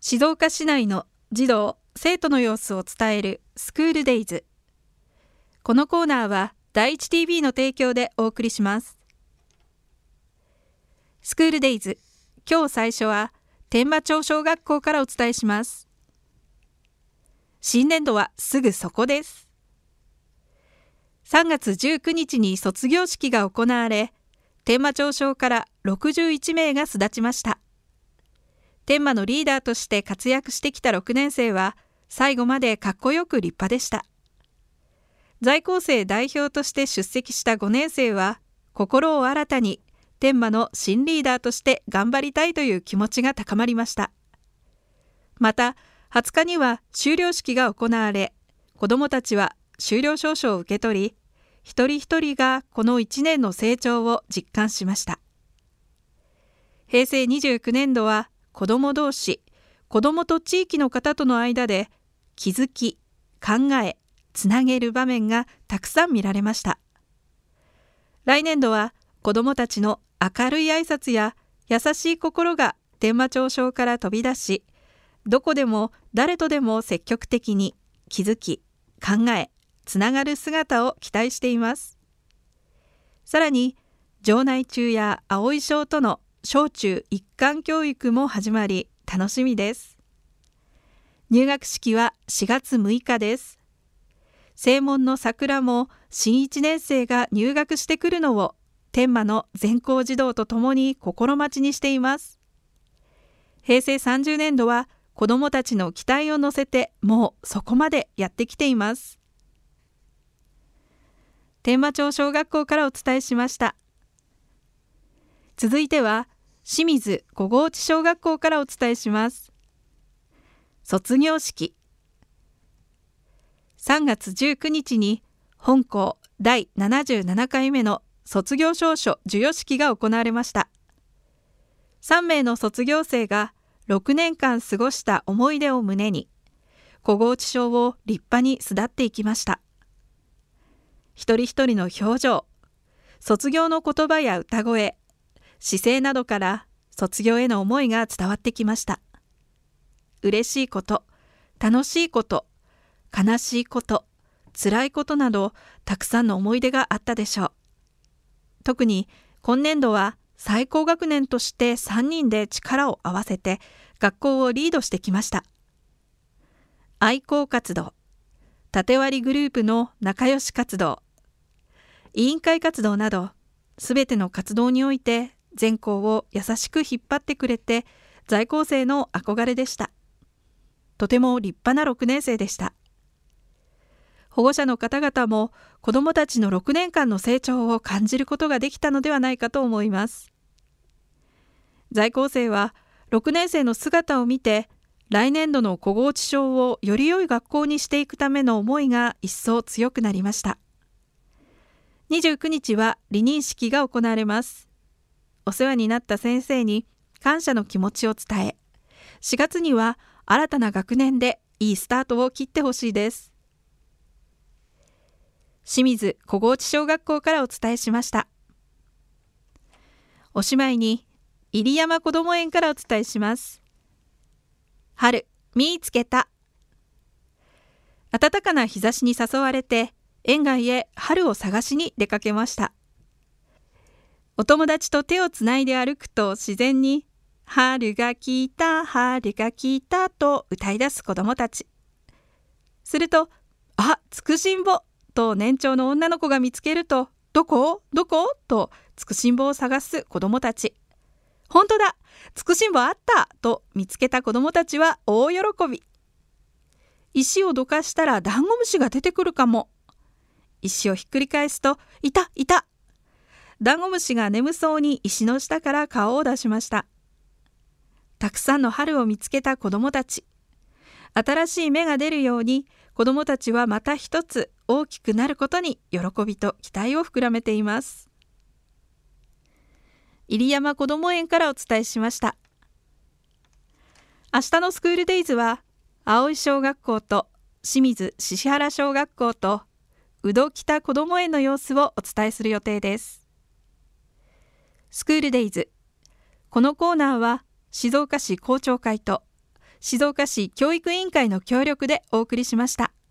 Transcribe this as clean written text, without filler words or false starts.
静岡市内の児童・生徒の様子を伝えるスクールデイズ。このコーナーは第一 TV の提供でお送りします。スクールデイズ、今日最初は天満町小学校からお伝えします。新年度はすぐそこです。3月19日に卒業式が行われ、天満町小から61名が巣立ちました。天満のリーダーとして活躍してきた6年生は最後までかっこよく立派でした。在校生代表として出席した5年生は心を新たに天満の新リーダーとして頑張りたいという気持ちが高まりました。また20日には修了式が行われ、子どもたちは修了証書を受け取り、一人一人がこの1年の成長を実感しました。平成29年度は子ども同士、子どもと地域の方との間で気づき、考え、つなげる場面がたくさん見られました。来年度は子どもたちの明るい挨拶や優しい心が天満町小から飛び出し、どこでも誰とでも積極的に気づき、考え、つながる姿を期待しています。さらに、城内中や葵小との小中一貫教育も始まり、楽しみです。入学式は4月6日です。正門の桜も新1年生が入学してくるのを天満の全校児童とともに心待ちにしています。平成30年度は子どもたちの期待を乗せてもうそこまでやってきています。天満町小学校からお伝えしました。続いては清水小河内小学校からお伝えします。卒業式。3月19日に本校第77回目の卒業証書授与式が行われました。3名の卒業生が6年間過ごした思い出を胸に、小河内小を立派に巣立っていきました。一人一人の表情、卒業の言葉や歌声、姿勢などから卒業への思いが伝わってきました。嬉しいこと、楽しいこと、悲しいこと、辛いことなどたくさんの思い出があったでしょう。特に今年度は最高学年として3人で力を合わせて学校をリードしてきました。愛好活動、縦割りグループの仲良し活動、委員会活動など、すべての活動において全校を優しく引っ張ってくれて、在校生の憧れでした。とても立派な6年生でした。保護者の方々も子どもたちの6年間の成長を感じることができたのではないかと思います。在校生は6年生の姿を見て、来年度の小河内小をより良い学校にしていくための思いが一層強くなりました。29日は離任式が行われます。お世話になった先生に感謝の気持ちを伝え、4月には新たな学年でいいスタートを切ってほしいです。清水小河内小学校からお伝えしました。おしまいに入山こども園からお伝えします。春見つけた。暖かな日差しに誘われて園外へ春を探しに出かけました。お友達と手をつないで歩くと自然に春が来た春が来たと歌い出す子どもたち。すると、あ、つくしんぼと年長の女の子が見つけると、どこどことつくしんぼを探す子どもたち。本当だ、つくしんぼあったと見つけた子どもたちは大喜び。石をどかしたらダンゴムシが出てくるかも。石をひっくり返すと、いたいた。ダンゴムシが眠そうに石の下から顔を出しました。たくさんの春を見つけた子どもたち。新しい芽が出るように、子どもたちはまた一つ大きくなることに喜びと期待を膨らめています。入山こども園からお伝えしました。明日のスクールデイズは、葵小学校と清水獅子原小学校と宇戸北こども園の様子をお伝えする予定です。スクールデイズ。このコーナーは静岡市校長会と静岡市教育委員会の協力でお送りしました。